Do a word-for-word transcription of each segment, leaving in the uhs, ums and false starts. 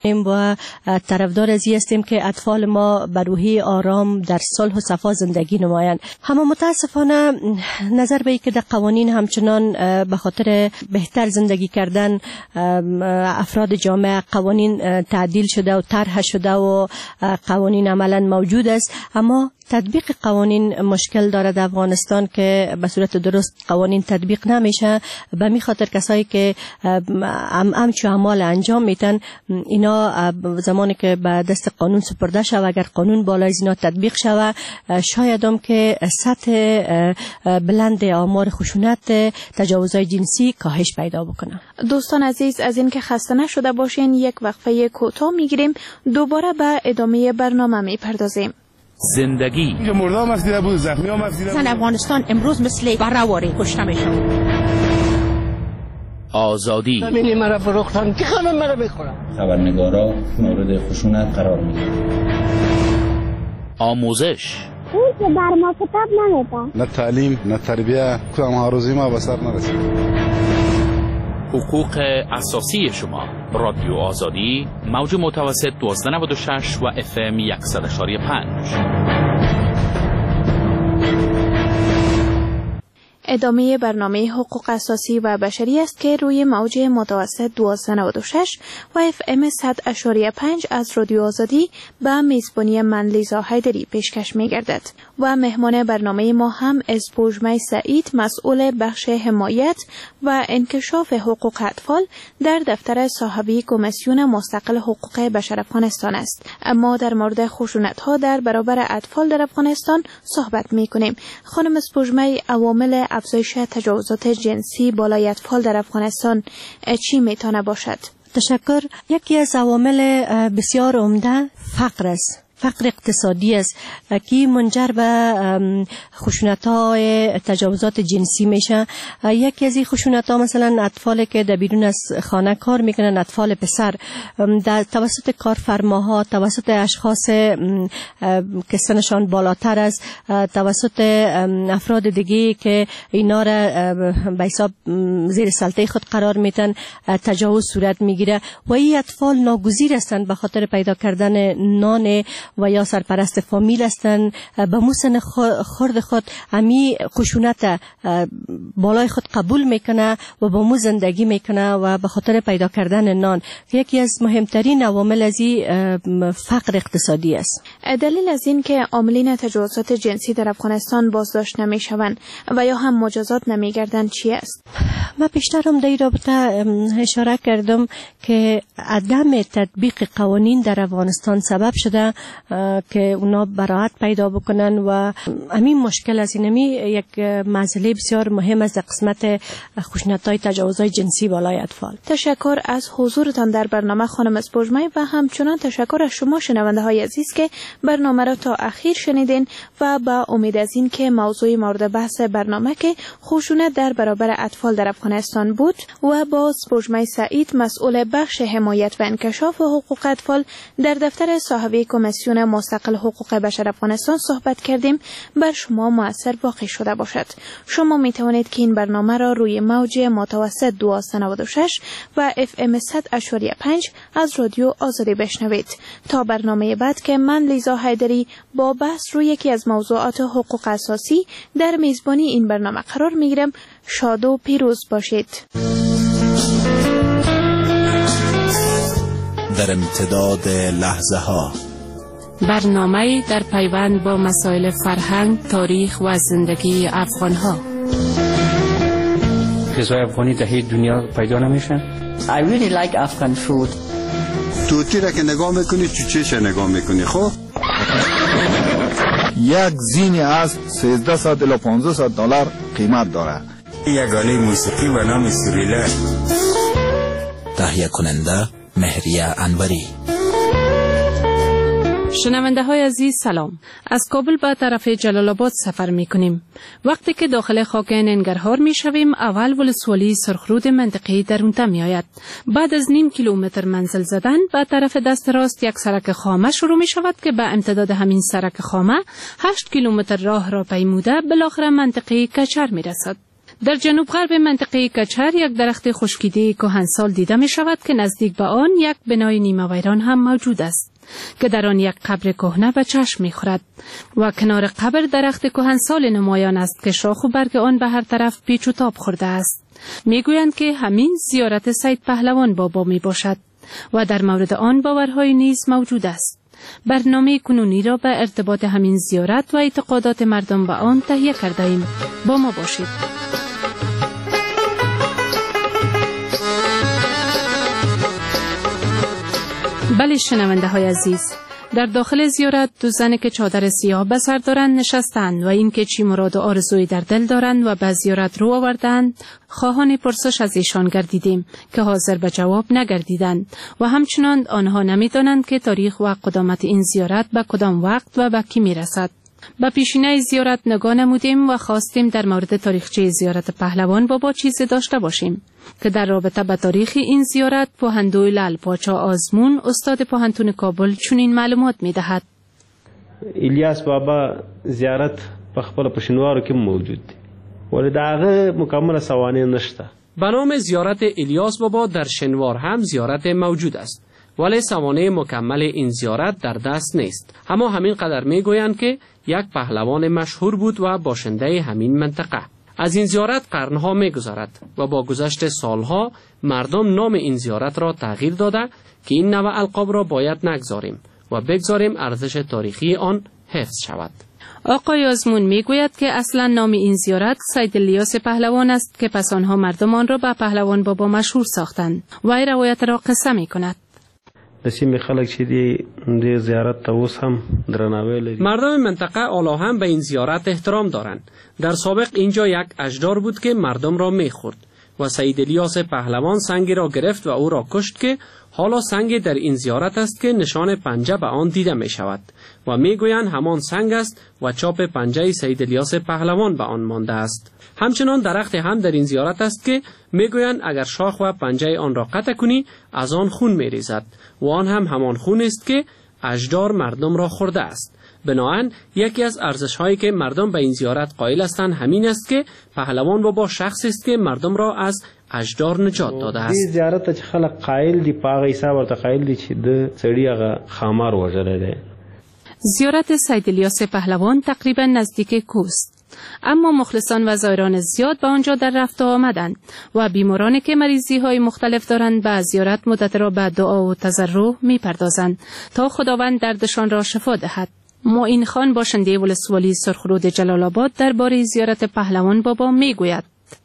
و طرفدار ازی هستیم که اطفال ما به روحی آرام در صلح و صفا زندگی نمایند. اما متاسفانه نظر به اینکه در قوانین همچنان به خاطر بهتر زندگی کردن افراد جامعه قوانین تعدیل شده و طرح شده و قوانین عملا موجود است، اما تطبیق قوانین مشکل داره در افغانستان که به صورت درست قوانین تطبیق نمیشه. به می خاطر کسایی که ام امچو اعمال انجام میتن، اینا زمانی که به دست قانون سپرده شود، اگر قانون بالای از اینا تطبیق شود، شاید هم که سطح بلند آمار خشونت تجاوزهای جنسی کاهش پیدا بکنه. دوستان عزیز، از این که خسته نشده باشین یک وقفه کوتاه میگیریم، دوباره به ادامه برنامه میپردازیم. زندگی مردم مسیده بود، زخمی هم مسیده بود. افغانستان امروز مثل برآوری کشته میشن. آزادی زمینی مرا فروختن که خانم مرا بخورم. خبرنگارا مورد خشونت قرار میگیرن. آموزش اون که بر ما کتاب نمیده، نه تعلیم نه تربیه، کدام هاروزی ما به سر نرسید. حقوق اساسی شما. رادیو آزادی، موج متوسط دوازده نود و شش و اف ام صد و یک و پنج. ادامه برنامه حقوق اساسی و بشری است که روی موج متوسط دوازده نود و شش و اف ام صد و پنج از رادیو آزادی به میزبانی من لیزا حیدری پیشکش می گردد و مهمان برنامه ما هم اسپوژمه سعید، مسئول بخش حمایت و انکشاف حقوق اطفال در دفتر صاحبی کمیسیون مستقل حقوق بشر افغانستان است. اما در مورد خشونت ها در برابر اطفال در افغانستان صحبت می کنیم. خانم اسپوژمه، عوامل افزایش تجاوزات جنسی بالای اطفال در افغانستان چی میتونه باشد؟ تشکر. یکی از عوامل بسیار عمده فقر است. فقر اقتصادی است که منجر به خشونت‌های تجاوزات جنسی میشه. یکی از این خشونت‌ها مثلا اطفالی که در بیرون از خانه کار میکنن، اطفال پسر، در توسط کارفرماها، توسط اشخاص که سنشان بالاتر است، توسط افراد دیگه که اینا را به حساب زیر سلطه خود قرار میدن، تجاوز صورت میگیره و این اطفال ناگزیر هستند به خاطر پیدا کردن نان و یا سرپرست فامیل هستند. به موسن خرد خود امی خشونت بالای خود قبول میکنه و با مو زندگی میکنه و به خاطر پیدا کردن نان. یکی از مهمترین عوامل از این فقر اقتصادی است. دلیل از این که عاملین تجاوزات جنسی در افغانستان بازداشت نمیشوند و یا هم مجازات نمیگردند چی است؟ من پیشتر هم در این رابطه اشاره کردم که عدم تطبیق قوانین در افغانستان سبب شده که اونا براحت پیدا بکنن و همین مشکل از این همی یک مسئله بسیار مهم از قسمت خشونت‌های تجاوزهای جنسی بالای اطفال. تشکر از حضورتان در برنامه خانم اسپوژمه و همچنان تشکر از شما شنونده های عزیز که برنامه را تا اخیر شنیدین و با امید از این که موضوع مورد بحث برنامه که خشونت در برابر اطفال در افغانستان بود و با اسپوژمه سعید، مسئول بخش حمایت و انکشاف حقوق اطفال در دفتر صاحبی کمیسیون مستقل حقوق بشر افغانستان صحبت کردیم، بر شما مؤثر واقع شده باشد. شما می توانید که این برنامه را روی موج متوسط دوازده نود و شش و اف ام صد و پنج از رادیو آزادی بشنوید. تا برنامه بعد که من لیزا حیدری با بحث روی یکی از موضوعات حقوق اساسی در میزبانی این برنامه قرار می گیرم. شاد و پیروز باشید. در امتداد لحظه ها، برنامه در پیوند با مسائل فرهنگ، تاریخ و زندگی افغان ها. غذای افغانی در هیچ دنیا پیدا نمیشن. I really like Afghan food. توتی را که نگاه میکنی چوچهش نگاه میکنی. خب یک زین از سیزده صد الی پانزده صد دلار قیمت داره. یک آله موسیقی و نام سوریله. تهیه کننده مهریه انوری. شنونده های عزیز سلام. از کابل به طرف جلال آباد سفر می کنیم. وقتی که داخل خاک ننگرهار می شویم، اول ولسوالی سرخرود منطقه‌ای درونتا می آید. بعد از نیم کیلومتر منزل زدن به طرف دست راست یک سرک خامه شروع می شود که به امتداد همین سرک خامه هشت کیلومتر راه را پیموده بالاخره منطقه کچر می رسد. در جنوب غرب منطقه کچر یک درخت خشکیده کهنسال دیده می شود که نزدیک به آن یک بنای نیمه ویران هم موجود است که در آن یک قبر کهنه به چشم می خورد و کنار قبر درخت کهنسال نمایان است که شاخ و برگ آن به هر طرف پیچ و تاب خورده است. می گویند که همین زیارت سید پهلوان بابا می باشد و در مورد آن باورهای نیز موجود است. برنامه کنونی را به ارتباط همین زیارت و اعتقادات مردم به آن تهیه کرده ایم. با ما باشید. بله شنونده های عزیز، در داخل زیارت دو زن که چادر سیاه به سر دارند نشستند و این که چی مراد و آرزوی در دل دارند و به زیارت رو آوردند خواهان پرسش از ایشان گردیدیم که حاضر به جواب نگردیدند و همچنان آنها نمیدانند که تاریخ و قدامت این زیارت به کدام وقت و به کی میرسد. به پیشینه زیارت نگاه نمودیم و خواستیم در مورد تاریخچه زیارت پهلوان بابا چیزی داشته باشیم که در رابطه به تاریخ این زیارت پوهندوی لعل پاچا آزمون استاد پوهنتون کابل چنین معلومات می‌دهد. الیاس بابا زیارت په خپل پښینوارو کې موجود دی ولی داغه مکمل سوانح نشته. به نام زیارت الیاس بابا در شنوار هم زیارت موجود است ولی سوانح مکمل این زیارت در دست نیست. اما همین قدر میگویند که یک پهلوان مشهور بود و باشنده همین منطقه. از این زیارت قرنها میگذرد و با گذشت سالها مردم نام این زیارت را تغییر داده که این نوع القاب را باید نگذاریم و بگذاریم ارزش تاریخی آن حفظ شود. آقای آزمون میگوید که اصلا نام این زیارت سید الیاس پهلوان است که پس آنها مردم آن را به پهلوان بابا مشهور ساختند و این روایت را قصه میکند. دسیم خلق چې دی د زیارت ته اوس هم درناوی لري. مردم منطقه الا هم به این زیارت احترام دارند. در سابق اینجا یک اژدار بود که مردم را میخورد و سید الیاس پهلوان سنگی را گرفت و او را کشت که حالا سنگی در این زیارت است که نشان پنجه به آن دیده می شود و میگویند همان سنگ است و چاپ پنجه سید الیاس پهلوان به آن مانده است. همچنان درخت هم در این زیارت است که میگویند اگر شاخ و پنجه آن را قطع کنی از آن خون میریزد و آن هم همان خون است که اژدار مردم را خورده است. بنابراین یکی از ارزش هایی که مردم به این زیارت قائل هستند همین است که پهلوان بابا شخصی است که مردم را از اژدار نجات داده است. این زیارت چې خلک قائل دي پاغه حساب ورته قائل دي چې د سړي هغه خامار وژلی دی. زیارت سید الیاس پهلوان تقریبا نزدیک کوست، اما مخلصان و زائران زیاد به آنجا در رفت و آمدند و بیمارانی که مریضی های مختلف دارند به زیارت مدت را به دعا و تضرع می پردازند تا خداوند دردشان را شفا دهد. معین خان باشنده ولسوالی سرخرود جلال آباد درباره زیارت پهلوان بابا می گوید.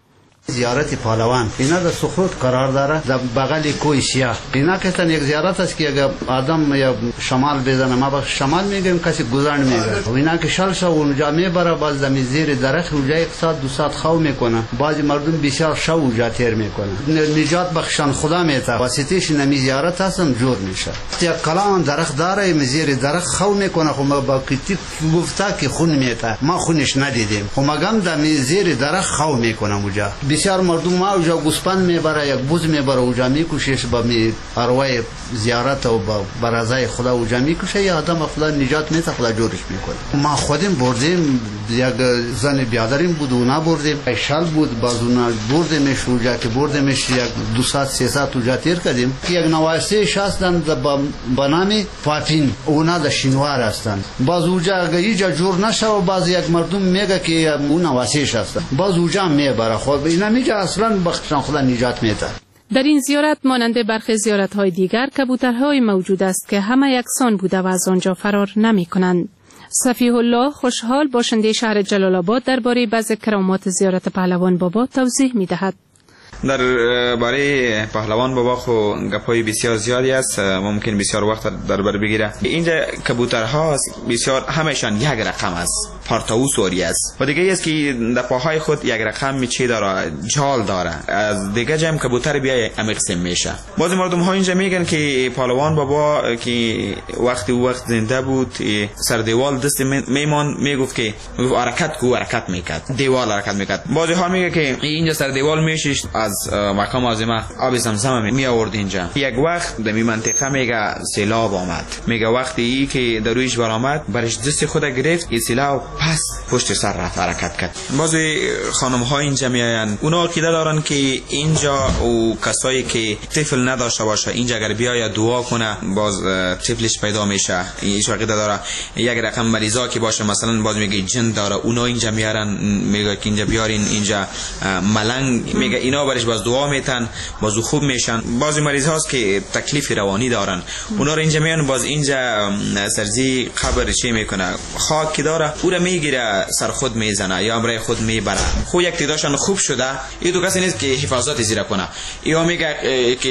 زیارت پهلوان اینا در سخرود قرار داره در بغل کوه سیاه. اینا که یک زیارت است که اگر آدم یا شمال بزنه ما به شمال میگیم کسی گذرن میگه و اینا که شل شو اونجا میبره باز زمین زیر درخت اونجا یک ساعت دو ساعت خو میکنه. بعضی مردم بسیار شو اونجا تیر میکنه. نجات بخشان خدا میته واسطهش نمی زیارت هستن جور میشه. یک کلام درخت داره زیر درخت خو میکنه خو ما با کتی گفته که خون میته ما خونش ندیدیم خو مگم در زیر درخت خو میکنه اونجا. بسیار مردم ما اوجا گوسپند میبره یک بوز میبره اوجا میکشش با می ارواح زیارت و با برازای خدا اوجا میکشه یا آدم خدا نجات میده خدا جورش میکنه. ما خودیم بردیم یک زن بیادریم بود اونا بردیم شل بود باز اونا بردیمش اوجا که بردیمش یک دو ساعت سه ساعت اوجا تیر کردیم. یک نواسه شاستن با نام پاپین اونا در شینوار هستن باز اوجا اگه ایجا جور نشه و باز یک مردم میگه که اون نواسه شاستن باز اوجا میبره خود اینا میگه اصلا بخشان خدا نجات میده. در این زیارت مانند برخی زیارت‌های دیگر کبوترهای موجود است که همه یکسان بوده و از آنجا فرار نمی‌کنند. صفیح الله خوشحال باشنده شهر جلال آباد درباره بعضی کرامات زیارت پهلوان بابا توضیح می‌دهد. در باره پهلوان بابا خو گپای بسیار زیادی است ممکن بسیار وقت در بر بگیره. اینجا کبوترها بسیار همشان یک رقم است پارتاوس اوری است و دیگه است که در پاهای خود یک رقم میچی داره جال داره از دیگه جمع کبوتر بیا امقسم میشه. بعضی مردم ها اینجا میگن که پهلوان بابا که وقتی وقت زنده بود سر دیوال دست میمان میگفت که میگفت حرکت کو حرکت میکرد دیوال حرکت میکرد. بعضی ها میگه که اینجا سر دیوال میشش از مقام عظیمه آب زمزم می آورد اینجا. یک وقت در می منطقه میگه سیلاب آمد میگه وقتی ای که در رویش برآمد برش دست خود گرفت این سیلاب پس پشت سر رفت حرکت کرد. بعضی خانم ها اینجا میاین، اونا عقیده دارن که اینجا او کسایی که طفل نداشته باشه اینجا اگر بیاید دعا کنه باز طفلش پیدا میشه. این عقیده داره. یک رقم مریضا که باشه مثلا باز میگه جن داره، اونا اینجا میارن میگه که اینجا بیارین اینجا ملنگ، میگه اینا برش باز دعا میتن باز خوب میشن. بعضی مریض هاست که تکلیف روانی دارن، اونا رو اینجا میان باز اینجا سرزی قبر چی میکنه خاک که داره او رو میگیره سر خود میزنه یا امرای خود میبره. خو یک تیداشان خوب شده این دو کسی نیست که حفاظت زیر کنه، یا میگه که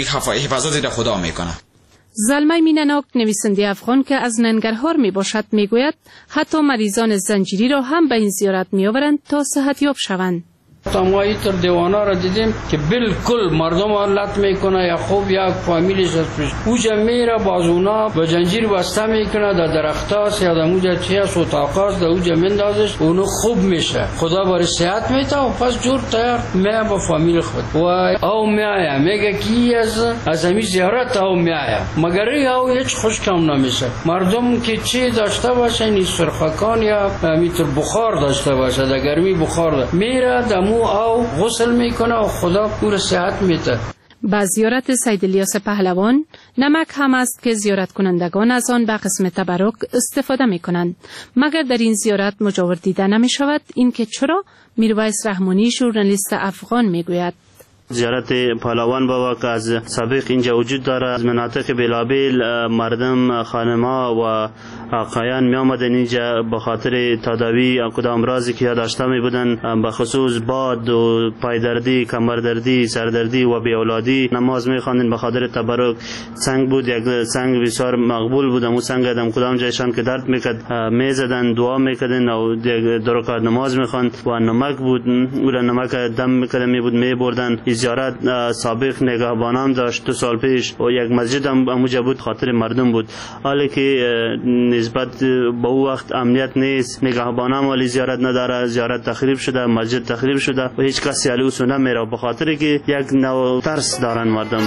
حفاظت زیر خدا میکنه. زلمه مینناک نویسنده افغان که از ننگرهار می باشد می گوید حتی مریضان زنجیری را هم به این زیارت می آورند تا صحت یاب شوند. ما ایتر دیوانا را دیدیم که بالکل مردم حالت میکنه یا خوب یا فامیلیش هست اوجا میره باز اونا با جنجیر بسته میکنه در درختاست یا در موجا چی هست و تاقاست در اوجا مندازش اونو خوب میشه، خدا باری صحت میته و پس جور تایر میه با فامیل خود و او میایه میگه کی از از همی زیارت او میایه مگر او هیچ خوش کم نمیشه. مردم که چی داشته باشه این سرخکان یا میتر بخار داشته باشه در گرمی بخار ده. میره در او غسل میکنه و خدا پور صحت میده. با زیارت سید الیاس پهلوان نمک هم است که زیارت کنندگان از آن به قسم تبرک استفاده میکنند، مگر در این زیارت مجاور دیده نمی شود. این که چرا؟ میرویس رحمانی ژورنالیست افغان میگوید زیارت پهلوان بابا که از سابق اینجا وجود داره، از مناطق بلابل مردم خانما و آقایان می آمدن اینجا به خاطر تداوی کدام امراضی که داشته می بودن، به خصوص باد و پایدردی، کمردردی، سردردی و بی اولادی نماز می خواندن به خاطر تبرک. سنگ بود، یک سنگ بسیار مقبول بود، اون سنگ ادم کدام جایشان که درد میکرد می زدن دعا میکردن و دو رکعت نماز می خواند و نمک بود، اون نمک دم میکرد می بود می بردن. زیارت سابق نگهبانان داشت دو سال پیش و یک مسجد هم اونجا بود خاطر مردم بود، حالی که نسبت به او وقت امنیت نیست، نگهبانان ولی زیارت نداره، زیارت تخریب شده، مسجد تخریب شده و هیچ کسی علی او نمیره به خاطر که یک نوع ترس دارن مردم.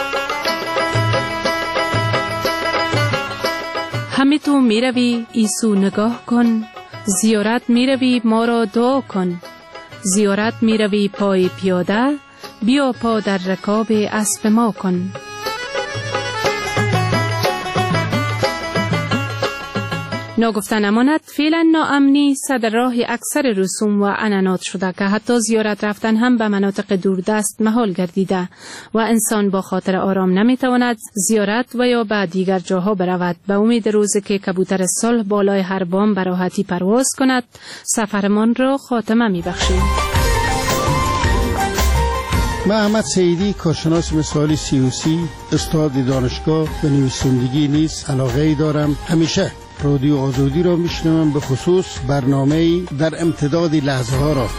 همه تو میروی عیسو نگاه کن، زیارت میروی ما را دعا کن، زیارت میروی پای پیاده بیا پا در رکاب اسب ما کن. ناگفته نماند فعلا ناامنی صدر راه اکثر رسوم و عنعنات شده که حتی زیارت رفتن هم به مناطق دوردست محال گردیده و انسان با خاطر آرام نمیتواند زیارت و یا به دیگر جاها برود. به امید روزی که کبوتر صلح بالای هر بام به راحتی پرواز کند سفرمان را خاتمه میبخشیم. من احمد سیدی کارشناس مثالی سیاسی، استاد دانشگاه و نویسندگی نیز علاقه‌ای دارم. همیشه رادیو آزادی را میشنوم، به خصوص برنامه‌ای در امتداد لحظه ها را.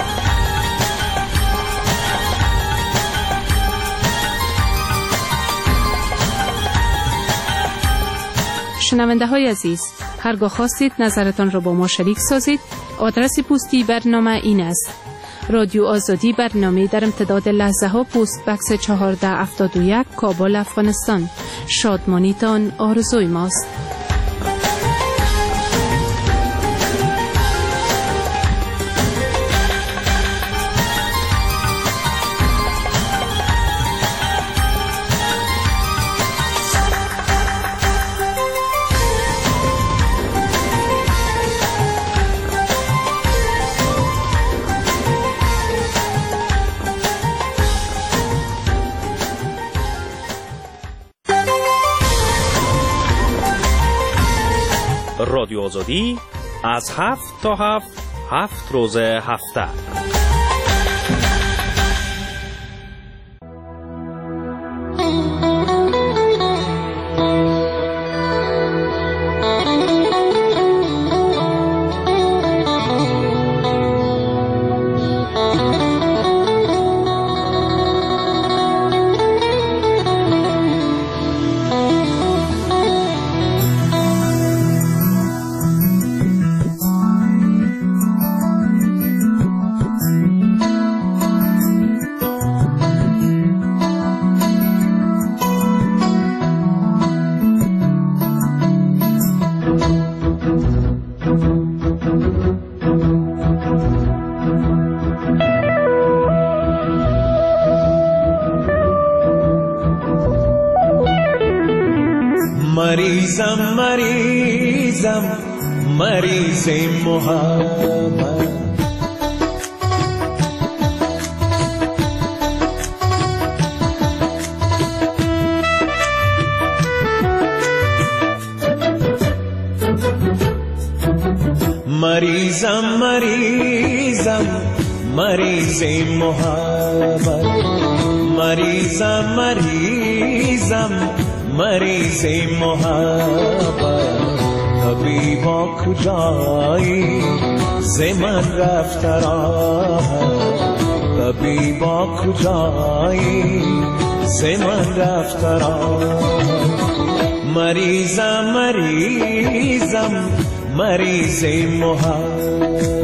شنونده های عزیز، هرگاه خواستید نظرتان را با ما شریک سازید، آدرس پستی برنامه این است: رادیو آزادی، برنامه در امتداد لحظه ها، پست بکس چهارده هفتاد و یک، کابل، افغانستان. شادمانیتان آرزوی ماست. رادیو آزادی از هفت تا هفت هفت روز هفته. مریضم مریضم مریض محبت. مریضم مریضم مریض محبت. مریضم مریضم مریض محبت. طبیبا کجایی ز من رفت راحت. طبیبا کجایی ز من رفت راحت. مریضم مریضم مریض محبت.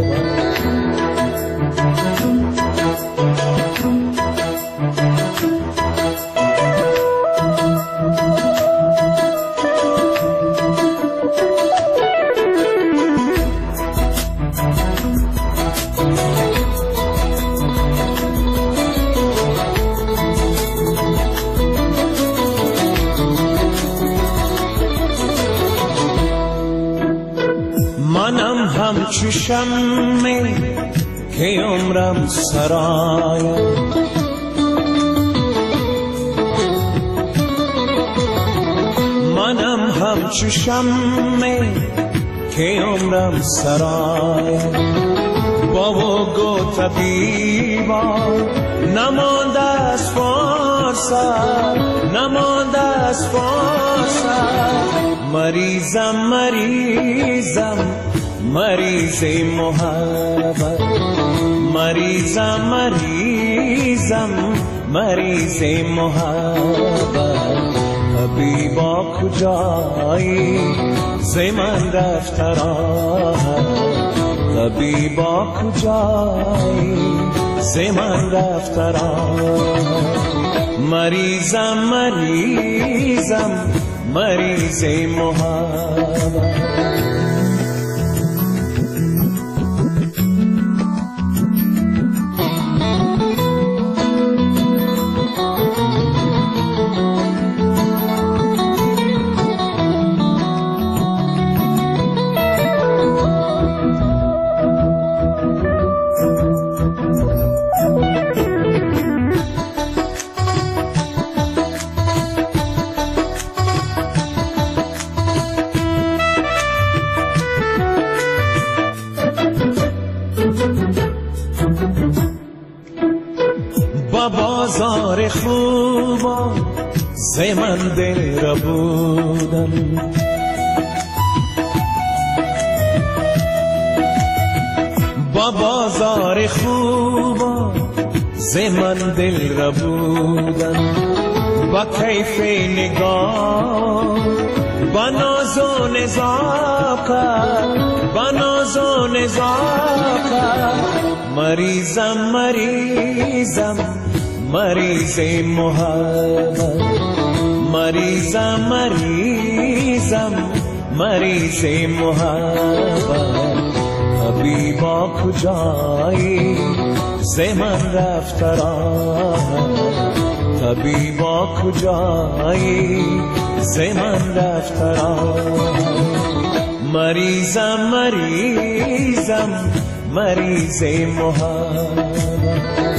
همچو شمع که عمرم سرایم. منم همچو شمع که عمرم سرایم. بابا گو طبیبا نمانده از فرصت، نمانده از فرصت. مریضم مریضم مریض محبت. مریضم مریضم مریض محبت. طبیبا کجایی ز من رفت راحت. طبیبا کجایی ز من رفت راحت. مریضم مریضم مریض محبت. بازار خوبا ز من دل را بودم. با بازار خوبا ز من دل را بودم. با کیف نگاه با ناز و نزاکت، با ناز و نزاکت. مریضم مریضم مریض محبت. مریضم مریضم مریض محبت. طبیبا کجایی ز من رفت راحت. طبیبا کجایی ز من رفت راحت. مریضم مریضم مریض محبت.